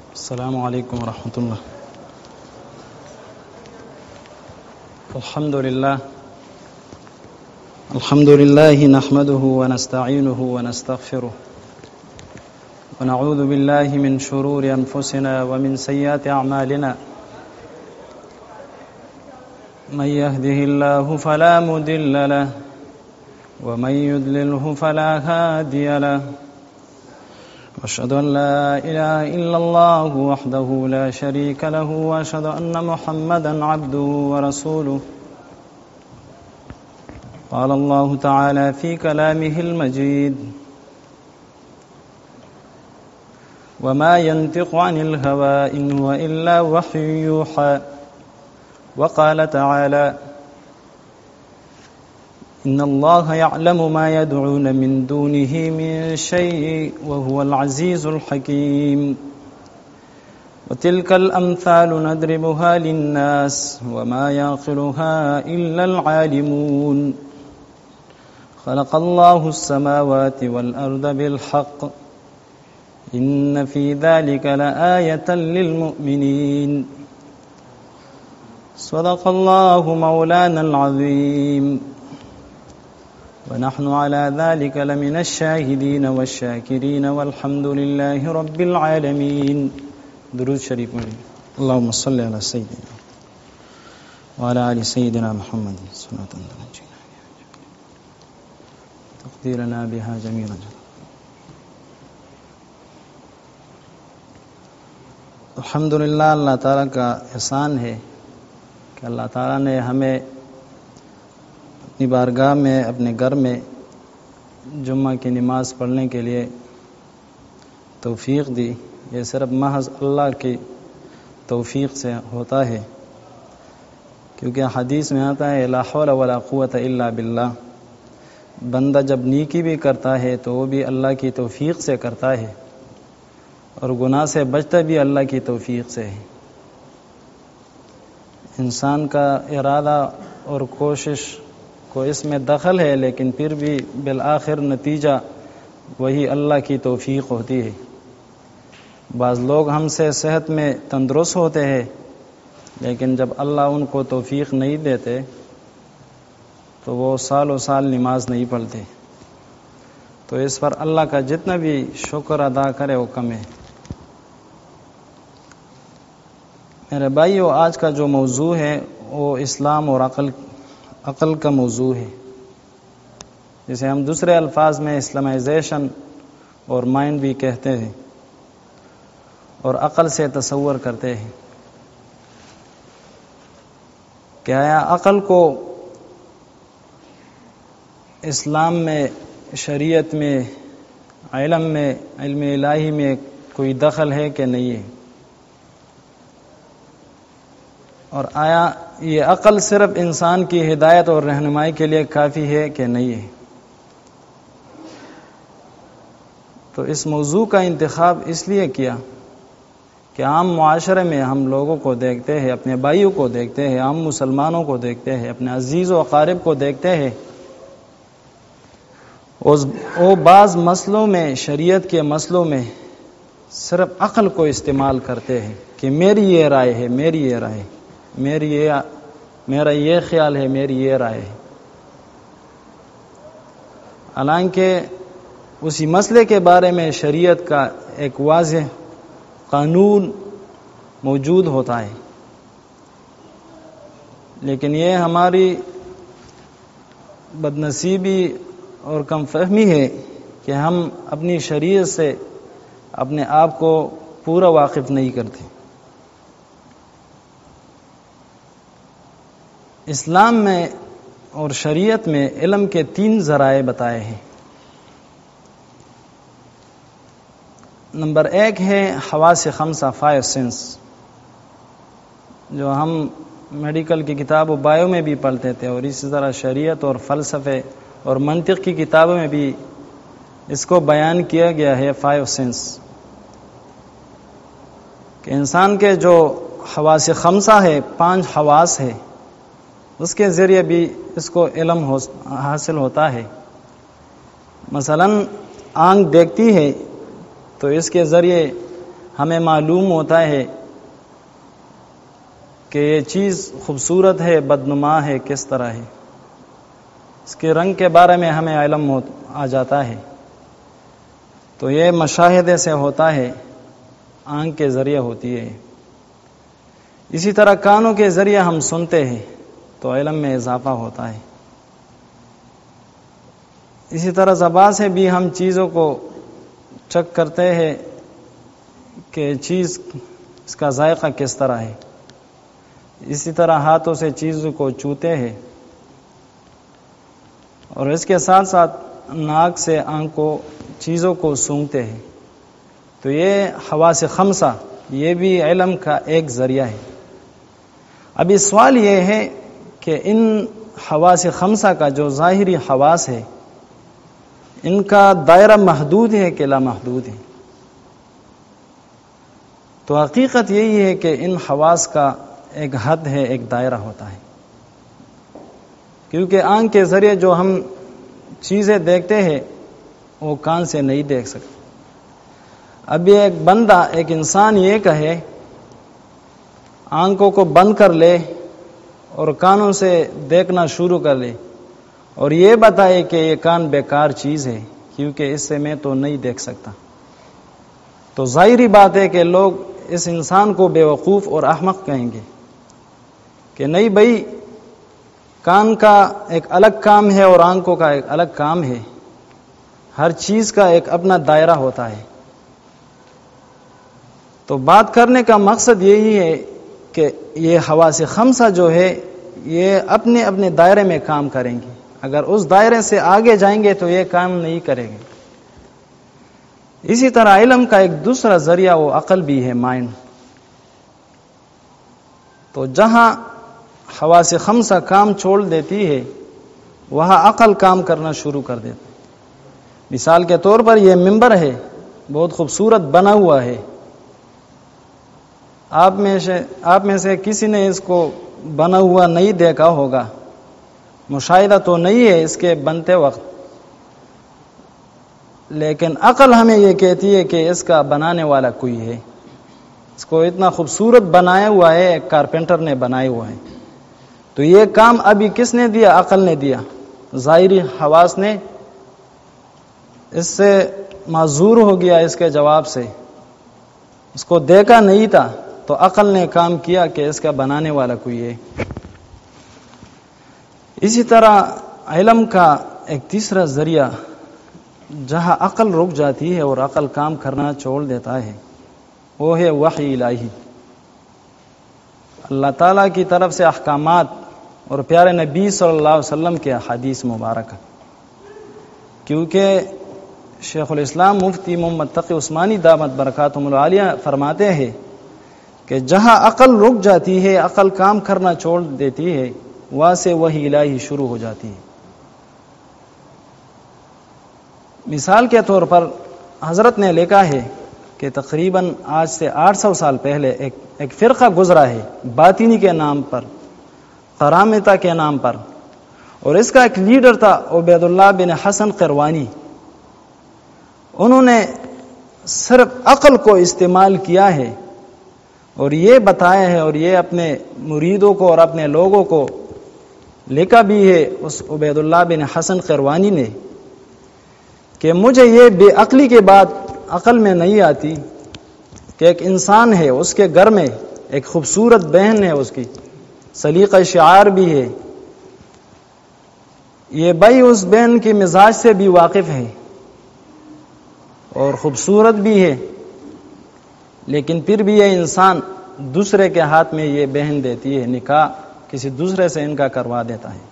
السلام علیکم ورحمۃ اللہ. الحمد للہ نحمده ونستعینه ونستغفره ونعوذ باللہ من شرور انفسنا ومن سیئات اعمالنا. من يهده الله فلا مضل له ومن يضلله فلا هادي له. واشهد ان لا اله الا الله وحده لا شريك له واشهد ان محمدا عبده ورسوله. قال الله تعالى في كلامه المجيد: وما ينطق عن الهوى إن هو إلا وحي يوحى. وقال تعالى: إن الله يعلم ما يدعون من دونه من شيء وهو العزيز الحكيم. وتلك الأمثال نضربها للناس وما يعقلها إلا العالمون. خلق الله السماوات والأرض بالحق إن في ذلك لآية للمؤمنين. صدق الله مولانا العظيم ونحن على ذلك لمن الشاهدين والشاكرين والحمد لله رب العالمين. درود شریف پڑھیں. اللهم صل على سيدنا وعلى آل سيدنا محمد صلاة تنجينا تقديرنا بها جميعا. الحمدللہ اللہ تعالیٰ کا احسان ہے کہ اللہ تعالیٰ نے ہمیں اپنی بارگاہ میں اپنے گھر میں جمعہ کی نماز پڑھنے کے لیے توفیق دی. یہ صرف محض اللہ کی توفیق سے ہوتا ہے، کیونکہ حدیث میں آتا ہے لا حول ولا قوت الا باللہ. بندہ جب نیکی بھی کرتا ہے تو وہ بھی اللہ کی توفیق سے کرتا ہے، اور گناہ سے بچتا بھی اللہ کی توفیق سے ہے. انسان کا ارادہ اور کوشش کو اس میں دخل ہے، لیکن پھر بھی بالآخر نتیجہ وہی اللہ کی توفیق ہوتی ہے. بعض لوگ ہم سے صحت میں تندرست ہوتے ہیں، لیکن جب اللہ ان کو توفیق نہیں دیتے تو وہ سالوں سال نماز نہیں پڑھتے. تو اس پر اللہ کا جتنا بھی شکر ادا کرے وہ کم ہے. میرے بھائیو، آج کا جو موضوع ہے وہ اسلام اور عقل کا موضوع ہے، جسے ہم دوسرے الفاظ میں اسلامائزیشن اور مائنڈ بھی کہتے ہیں، اور عقل سے تصور کرتے ہیں کہ آیا عقل کو اسلام میں، شریعت میں، علم الہی میں کوئی دخل ہے کہ نہیں ہے، اور آیا یہ عقل صرف انسان کی ہدایت اور رہنمائی کے لیے کافی ہے کہ نہیں ہے. تو اس موضوع کا انتخاب اس لیے کیا کہ عام معاشرے میں ہم لوگوں کو دیکھتے ہیں، اپنے بھائیوں کو دیکھتے ہیں، عام مسلمانوں کو دیکھتے ہیں، اپنے عزیز و اقارب کو دیکھتے ہیں، وہ بعض مسئلوں میں، شریعت کے مسئلوں میں صرف عقل کو استعمال کرتے ہیں کہ میری یہ رائے ہے، میری یہ رائے ہے، میرا یہ خیال ہے، میری یہ رائے ہے. حالانکہ اسی مسئلے کے بارے میں شریعت کا ایک واضح قانون موجود ہوتا ہے، لیکن یہ ہماری بدنصیبی اور کم فہمی ہے کہ ہم اپنی شریعت سے اپنے آپ کو پورا واقف نہیں کرتے. اسلام میں اور شریعت میں علم کے 3 ذرائع بتائے ہیں. نمبر 1 ہے حواس 5، 5 سینس، جو ہم میڈیکل کی کتاب و بایو میں بھی پڑھتے تھے، اور اسی طرح شریعت اور فلسفے اور منطق کی کتابوں میں بھی اس کو بیان کیا گیا ہے. 5 سینس کہ انسان کے جو حواس 5 ہے، 5 حواس ہے، اس کے ذریعے بھی اس کو علم حاصل ہوتا ہے. مثلا آنکھ دیکھتی ہے تو اس کے ذریعے ہمیں معلوم ہوتا ہے کہ یہ چیز خوبصورت ہے، بدنما ہے، کس طرح ہے، اس کے رنگ کے بارے میں ہمیں علم آ جاتا ہے. تو یہ مشاہدے سے ہوتا ہے، آنکھ کے ذریعے ہوتی ہے. اسی طرح کانوں کے ذریعے ہم سنتے ہیں تو علم میں اضافہ ہوتا ہے. اسی طرح زبان سے بھی ہم چیزوں کو چک کرتے ہیں کہ چیز اس کا ذائقہ کس طرح ہے. اسی طرح ہاتھوں سے چیزوں کو چھوتے ہیں، اور اس کے ساتھ ساتھ ناک سے آنکھ کو چیزوں کو سونگھتے ہیں. تو یہ حواس خمسہ یہ بھی علم کا ایک ذریعہ ہے. ابھی سوال یہ ہے کہ ان حواس خمسہ کا جو ظاہری حواس ہے ان کا دائرہ محدود ہے کہ لا محدود ہے؟ تو حقیقت یہی ہے کہ ان حواس کا ایک حد ہے، ایک دائرہ ہوتا ہے. کیونکہ آنکھ کے ذریعے جو ہم چیزیں دیکھتے ہیں وہ کان سے نہیں دیکھ سکتے. اب یہ ایک بندہ، ایک انسان یہ کہے آنکھوں کو بند کر لے اور کانوں سے دیکھنا شروع کر لے اور یہ بتائے کہ یہ کان بیکار چیز ہے کیونکہ اس سے میں تو نہیں دیکھ سکتا، تو ظاہری بات ہے کہ لوگ اس انسان کو بے وقوف اور احمق کہیں گے کہ نہیں بھائی، کان کا ایک الگ کام ہے اور آنکھوں کا ایک الگ کام ہے. ہر چیز کا ایک اپنا دائرہ ہوتا ہے. تو بات کرنے کا مقصد یہی ہے کہ یہ حواس خمسہ جو ہے یہ اپنے اپنے دائرے میں کام کریں گے. اگر اس دائرے سے آگے جائیں گے تو یہ کام نہیں کریں گے. اسی طرح علم کا ایک دوسرا ذریعہ وہ عقل بھی ہے، مائنڈ. تو جہاں حواس خمسہ کام چھوڑ دیتی ہے وہاں عقل کام کرنا شروع کر دیتی. مثال کے طور پر یہ ممبر ہے، بہت خوبصورت بنا ہوا ہے. آپ میں سے کسی نے اس کو بنا ہوا نہیں دیکھا ہوگا، مشاہدہ تو نہیں ہے اس کے بنتے وقت، لیکن عقل ہمیں یہ کہتی ہے کہ اس کا بنانے والا کوئی ہے. اس کو اتنا خوبصورت بنایا ہوا ہے، ایک کارپینٹر نے بنایا ہوا ہے. تو یہ کام ابھی کس نے دیا؟ عقل نے دیا. ظاہری حواس نے اس سے معذور ہو گیا اس کے جواب سے، اس کو دیکھا نہیں تھا، تو عقل نے کام کیا کہ اس کا بنانے والا کوئی ہے. اسی طرح علم کا ایک تیسرا ذریعہ جہاں عقل رک جاتی ہے اور عقل کام کرنا چھوڑ دیتا ہے وہ ہے وحی الہی. اللہ تعالیٰ کی طرف سے احکامات اور پیارے نبی صلی اللہ علیہ وسلم کے حدیث مبارکہ. کیونکہ شیخ الاسلام مفتی محمد تقی عثمانی دامت برکاتہم العالیہ فرماتے ہیں کہ جہاں عقل رک جاتی ہے، عقل کام کرنا چھوڑ دیتی ہے، وہاں سے وحی الہی شروع ہو جاتی ہے. مثال کے طور پر حضرت نے لکھا ہے کہ تقریباً آج سے 800 سال پہلے ایک فرقہ گزرا ہے باطنی کے نام پر، قرامطہ کے نام پر، اور اس کا ایک لیڈر تھا عبید اللہ بن حسن قروانی. انہوں نے صرف عقل کو استعمال کیا ہے اور یہ بتایا ہے اور یہ اپنے مریدوں کو اور اپنے لوگوں کو لکھا بھی ہے اس عبید اللہ بن حسن قروانی نے کہ مجھے یہ بے عقلی کے بات عقل میں نہیں آتی کہ ایک انسان ہے، اس کے گھر میں ایک خوبصورت بہن ہے، اس کی سلیقہ شعار بھی ہے، یہ بھائی اس بہن کے مزاج سے بھی واقف ہے اور خوبصورت بھی ہے، لیکن پھر بھی یہ انسان دوسرے کے ہاتھ میں یہ بہن دیتی ہے، نکاح کسی دوسرے سے ان کا کروا دیتا ہے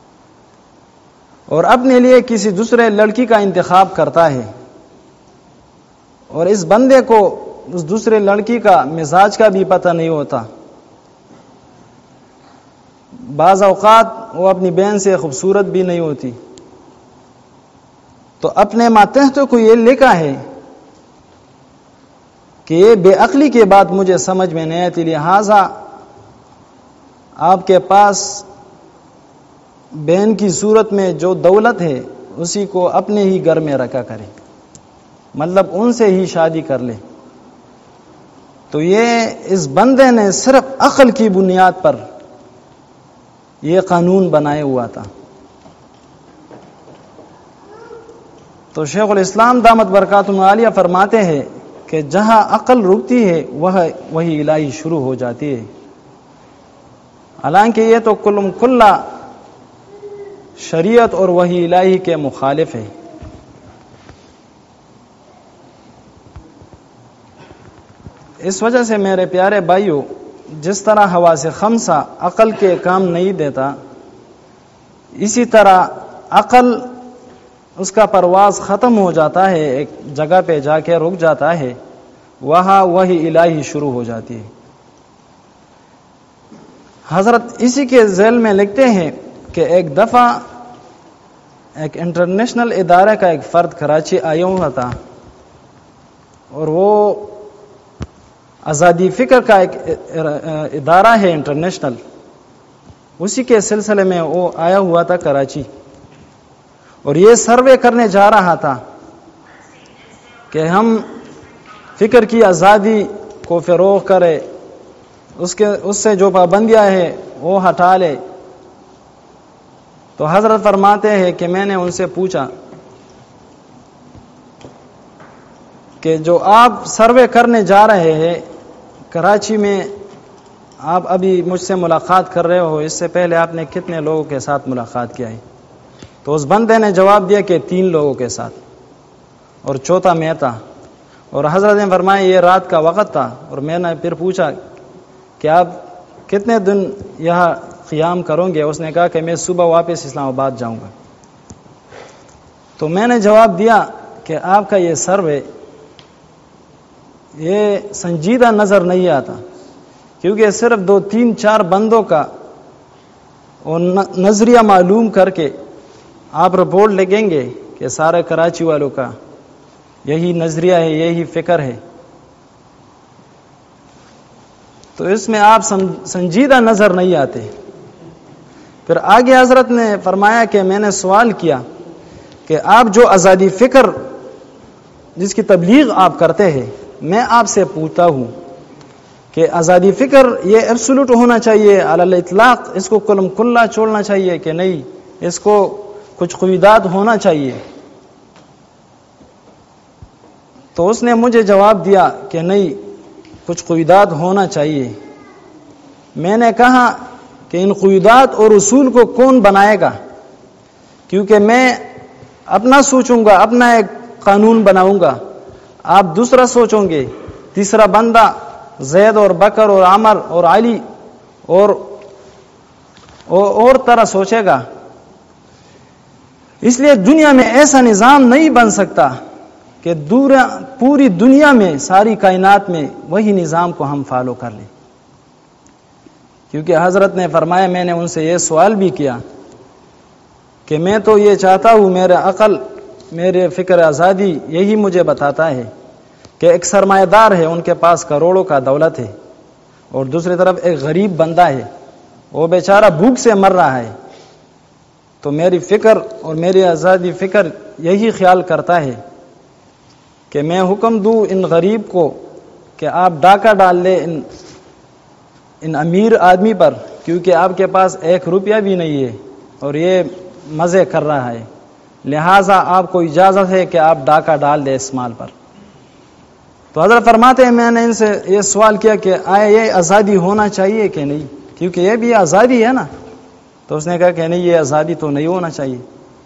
اور اپنے لیے کسی دوسرے لڑکی کا انتخاب کرتا ہے. اور اس بندے کو اس دوسرے لڑکی کا مزاج کا بھی پتہ نہیں ہوتا. بعض اوقات وہ اپنی بہن سے خوبصورت بھی نہیں ہوتی. تو اپنے ماتحتوں کو یہ لکھا ہے کہ یہ بے عقلی کے بات مجھے سمجھ میں نہیں آتی، لہذا آپ کے پاس بہن کی صورت میں جو دولت ہے اسی کو اپنے ہی گھر میں رکھا کرے، مطلب ان سے ہی شادی کر لے. تو یہ اس بندے نے صرف عقل کی بنیاد پر یہ قانون بنایا ہوا تھا. تو شیخ الاسلام دامت برکاتہم عالیہ فرماتے ہیں کہ جہاں عقل رکتی ہے وہی الہی شروع ہو جاتی ہے. حالانکہ یہ تو کلہ شریعت اور وحی الہی کے مخالف ہے. اس وجہ سے میرے پیارے بھائیوں، جس طرح حواس خمسہ عقل کے کام نہیں دیتا، اسی طرح عقل اس کا پرواز ختم ہو جاتا ہے، ایک جگہ پہ جا کے رک جاتا ہے، وہاں وحی الہی شروع ہو جاتی ہے. حضرت اسی کے ذیل میں لکھتے ہیں کہ ایک دفعہ ایک انٹرنیشنل ادارے کا ایک فرد کراچی آیا ہوا تھا، اور وہ آزادی فکر کا ایک ادارہ ہے انٹرنیشنل، اسی کے سلسلے میں وہ آیا ہوا تھا کراچی، اور یہ سروے کرنے جا رہا تھا کہ ہم فکر کی آزادی کو فروغ کرے، اس سے جو پابندیاں ہیں وہ ہٹا لے. تو حضرت فرماتے ہیں کہ میں نے ان سے پوچھا کہ جو آپ سروے کرنے جا رہے ہیں کراچی میں، آپ ابھی مجھ سے ملاقات کر رہے ہو، اس سے پہلے آپ نے کتنے لوگوں کے ساتھ ملاقات کیا ہے؟ تو اس بندے نے جواب دیا کہ 3 لوگوں کے ساتھ، اور چوتھا میں تھا. اور حضرت نے فرمایا یہ رات کا وقت تھا، اور میں نے پھر پوچھا کہ آپ کتنے دن یہاں قیام کرو گے؟ اس نے کہا کہ میں صبح واپس اسلام آباد جاؤں گا. تو میں نے جواب دیا کہ آپ کا یہ سروے یہ سنجیدہ نظر نہیں آتا، کیونکہ صرف 2 3 4 بندوں کا نظریہ معلوم کر کے آپ رپورٹ لگیں گے کہ سارے کراچی والوں کا یہی نظریہ ہے، یہی فکر ہے. تو اس میں آپ سنجیدہ نظر نہیں آتے. پھر آگے حضرت نے فرمایا کہ میں نے سوال کیا کہ آپ جو آزادی فکر جس کی تبلیغ آپ کرتے ہیں، میں آپ سے پوچھتا ہوں کہ آزادی فکر یہ ایبسولوٹ ہونا چاہیے علی الاطلاق، اس کو کلم کلہ چھوڑنا چاہیے کہ نہیں، اس کو کچھ قیودات ہونا چاہیے؟ تو اس نے مجھے جواب دیا کہ نہیں، کچھ قیودات ہونا چاہیے. میں نے کہا کہ ان قیودات اور اصول کو کون بنائے گا؟ کیونکہ میں اپنا سوچوں گا، اپنا ایک قانون بناؤں گا، آپ دوسرا سوچیں گے، تیسرا بندہ زید اور بکر اور عمر اور علی اور طرح سوچے گا. اس لیے دنیا میں ایسا نظام نہیں بن سکتا کہ پوری دنیا میں، ساری کائنات میں وہی نظام کو ہم فالو کر لیں. کیونکہ حضرت نے فرمایا، میں نے ان سے یہ سوال بھی کیا کہ میں تو یہ چاہتا ہوں، میرا عقل، میرے فکر آزادی یہی مجھے بتاتا ہے کہ ایک سرمایہ دار ہے، ان کے پاس کروڑوں کا دولت ہے، اور دوسری طرف ایک غریب بندہ ہے، وہ بیچارہ بھوک سے مر رہا ہے. تو میری فکر اور میری آزادی فکر یہی خیال کرتا ہے کہ میں حکم دوں ان غریب کو کہ آپ ڈاکہ ڈال لیں ان امیر آدمی پر، کیونکہ آپ کے پاس 1 روپیہ بھی نہیں ہے اور یہ مزے کر رہا ہے، لہٰذا آپ کو اجازت ہے کہ آپ ڈاکہ ڈال دیں اس مال پر. تو حضرت فرماتے ہیں میں نے ان سے یہ سوال کیا کہ آیا یہ آزادی ہونا چاہیے کہ نہیں، کیونکہ یہ بھی آزادی ہے نا؟ تو اس نے کہا کہ نہیں، یہ آزادی تو نہیں ہونا چاہیے.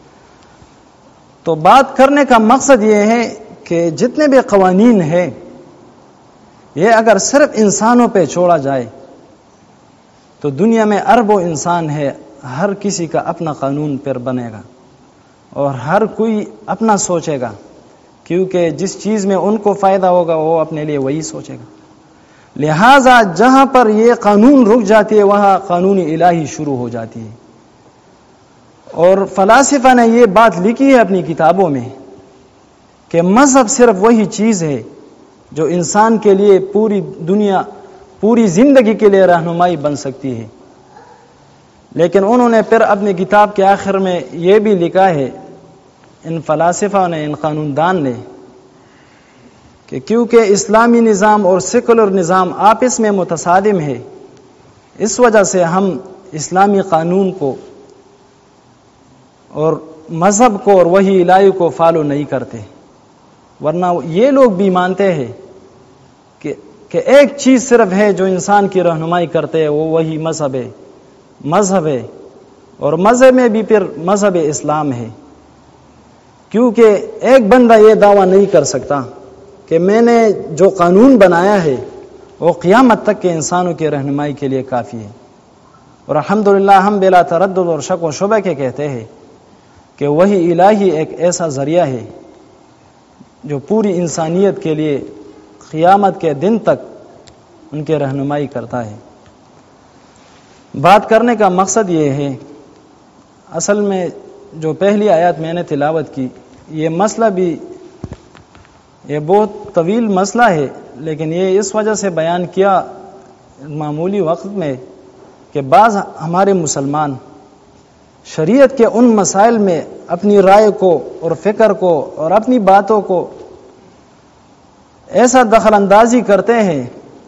تو بات کرنے کا مقصد یہ ہے کہ جتنے بھی قوانین ہیں، یہ اگر صرف انسانوں پہ چھوڑا جائے تو دنیا میں اربوں انسان ہے، ہر کسی کا اپنا قانون پھر بنے گا اور ہر کوئی اپنا سوچے گا، کیونکہ جس چیز میں ان کو فائدہ ہوگا وہ اپنے لیے وہی سوچے گا. لہٰذا جہاں پر یہ قانون رک جاتی ہے وہاں قانون الہی شروع ہو جاتی ہے. اور فلاسفہ نے یہ بات لکھی ہے اپنی کتابوں میں کہ مذہب صرف وہی چیز ہے جو انسان کے لیے پوری دنیا، پوری زندگی کے لیے رہنمائی بن سکتی ہے. لیکن انہوں نے پھر اپنی کتاب کے آخر میں یہ بھی لکھا ہے، ان فلاسفہ نے، ان قانون دان نے، کہ کیونکہ اسلامی نظام اور سیکولر نظام آپس میں متصادم ہے، اس وجہ سے ہم اسلامی قانون کو اور مذہب کو اور وحی الہی کو فالو نہیں کرتے، ورنہ یہ لوگ بھی مانتے ہیں کہ ایک چیز صرف ہے جو انسان کی رہنمائی کرتے ہیں، وہ وہی مذہب ہے، اور مذہب میں بھی پھر مذہب اسلام ہے، کیونکہ ایک بندہ یہ دعویٰ نہیں کر سکتا کہ میں نے جو قانون بنایا ہے وہ قیامت تک کے انسانوں کی رہنمائی کے لیے کافی ہے۔ اور الحمدللہ ہم بلا تردد اور شک و شبہ کے کہتے ہیں کہ وحی الہی ایک ایسا ذریعہ ہے جو پوری انسانیت کے لیے قیامت کے دن تک ان کی رہنمائی کرتا ہے۔ بات کرنے کا مقصد یہ ہے، اصل میں جو پہلی آیات میں نے تلاوت کی، یہ مسئلہ بھی یہ بہت طویل مسئلہ ہے، لیکن یہ اس وجہ سے بیان کیا معمولی وقت میں کہ بعض ہمارے مسلمان شریعت کے ان مسائل میں اپنی رائے کو اور فکر کو اور اپنی باتوں کو ایسا دخل اندازی کرتے ہیں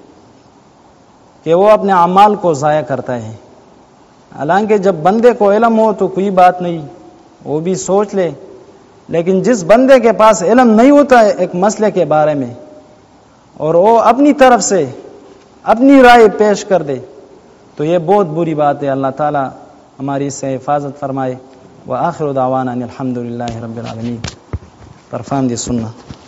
کہ وہ اپنے اعمال کو ضائع کرتا ہے، حالانکہ جب بندے کو علم ہو تو کوئی بات نہیں، وہ بھی سوچ لے، لیکن جس بندے کے پاس علم نہیں ہوتا ہے ایک مسئلے کے بارے میں اور وہ اپنی طرف سے اپنی رائے پیش کر دے تو یہ بہت بری بات ہے۔ اللہ تعالی ہماری اس سے حفاظت فرمائے۔ وآخر دعوانا ان الحمد للہ رب العالمین۔ پرفام دی سننا۔